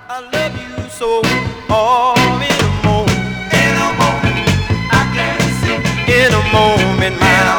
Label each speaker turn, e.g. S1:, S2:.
S1: I love you so. Oh, in a moment, I can see. In a moment, my